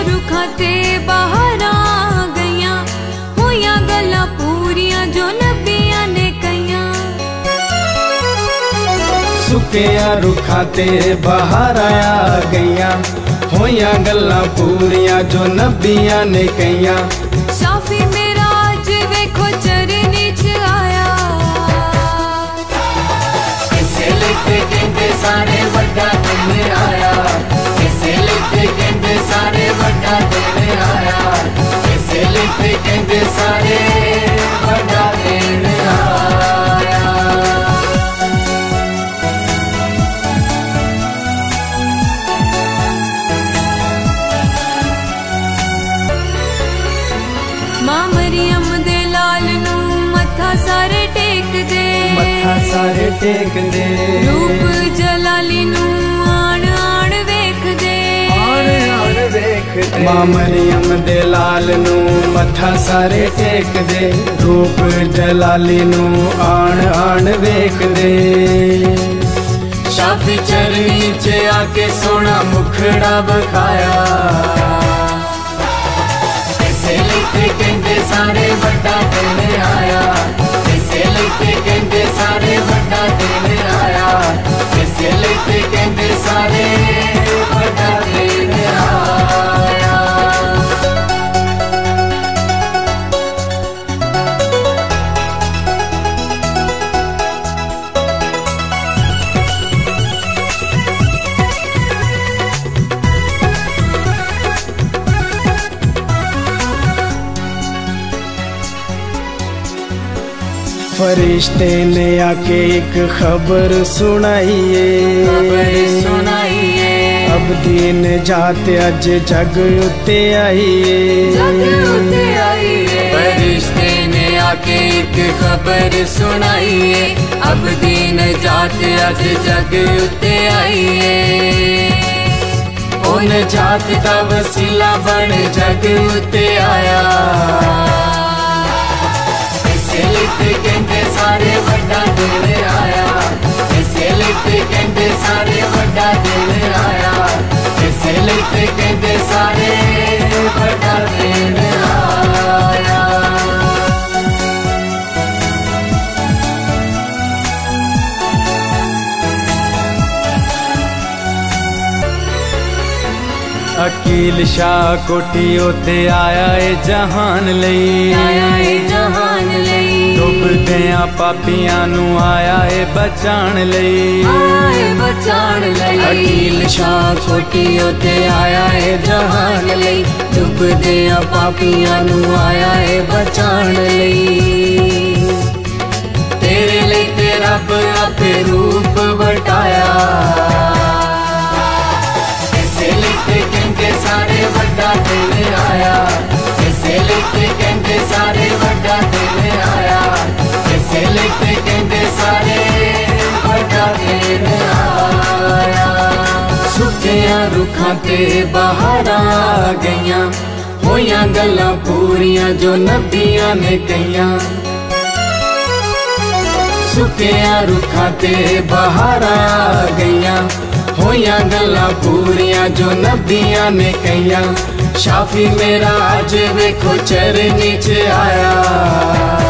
रुखां ते बहारां गईयां, होईयां गल्लां पूरियां जो नबियां ने कईयां। सुकिया रुखां ते बहारां गईयां, होईयां गल्लां पूरियां जो नबियां ने कईयां। शाफी मेरा अज वेखो चरनी च आया, इसे लिखे कहंदे सारे वड्डा दिन आया, इसे लिखे कहंदे सारे वड्डा दिन आया, इसे लिखे कहंदे सारे वड्डा दिन आया। मां मरियम दे लाल नू मत्था सारे टेक दे, मत्था सारे टेक दे। रूप जलाली नू आण आण वेख दे, आण आण वेख दे। मां मरियम दे लाल नू मत्था सारे टेक दे, रूप जलाली नू आण आण वेख दे। शाफी चरनी च आके सोना मुखड़ा बखाया, इसे लिखे कहंदे सारे वड्डा दिन आया, इसे लिखे कहंदे सारे वड्डा दिन आया, इसे लिखे कहंदे सारे वड्डा दिन आया। फरिश्ते ने आके एक खबर सुनाइए, खबर सुनाइए। अब दीन जाते अज जग उत्ते आइए, जग उत्ते आइए। फरिश्ते ने आके एक खबर सुनाइए, अब दीन जाते अज जग उत्ते आइए। उन जात दा वसीला बन जग उत्ते आया, इसे लिखे कहंदे सारे वड्डा दिन आया, इसे लिखे कहंदे सारे वड्डा दिन आया, इसे लिखे कहंदे सारे वड्डा दिन आया। अकील शाह कोठी उत्ते आया ए जहान लई, आया ए जहान लई। डुबदियां पापियां नू आया ए बचाण लई, आया ए बचाण लई। अकील शाह कोठी उत्ते आया ए जहान लई, डुबदियां पापियां नू आया ए बचाण लई। तेरे लिए ते रब आपे रूप वटाया, इसे लिखे कहंदे सारे वड्डा दिन आया, इसे लिखे कहंदे सारे वड्डा दिन आया, इसे लिखे कहंदे सारे वड्डा दिन आया। सुकिया रुखां ते बहारां गईयां, होईयां गल्लां पूरियां जो नबियां ने कईयां। सुकिया रुखां ते बहारां गईयां, होईयां गल्लां पूरियां जो नबियां ने कईयां। शाफी मेरा अज वेखो चरनी च आया।